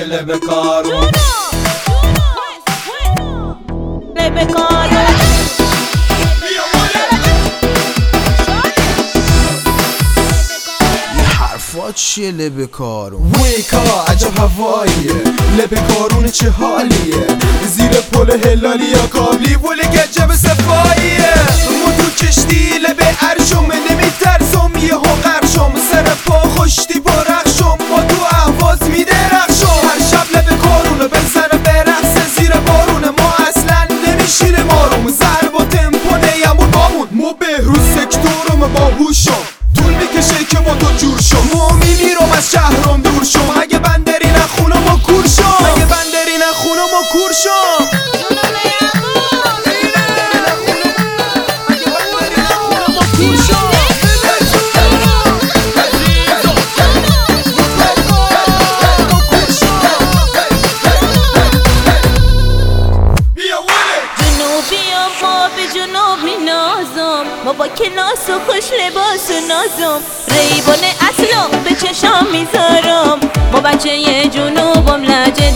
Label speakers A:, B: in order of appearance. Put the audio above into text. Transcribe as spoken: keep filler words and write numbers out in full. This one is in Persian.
A: لب کارون
B: لب کارون
C: حرفات چیه لب کارون؟
A: ویکا عجب هواییه، لب کارون چه حالیه، زیر پل هلالی یا کابلی ولی گجب صفاییه. مو تو کشتی لب عرشم نمیترسم یه ها قرشم، سر پا خوشتی با رخشم ما تو احواز میدرخشم. هر شب لب کارونه بزنه به رقص زیر بارونه، ما اصلا نمیشینه ماروم ضرب و تمپو نیمون بامون. ما بهروز سکتورم با هوشم طول میکشه که با تو جور شم. ما میمیرم از شهرم دور شم، اگه بندری نخونم و کور شم، اگه بندری نخونم و کور شم.
B: ما با کلاس و خوش لباس و نازم، ریبان اصلا به چشام میذارم. ما بچه یه جنوبم لجه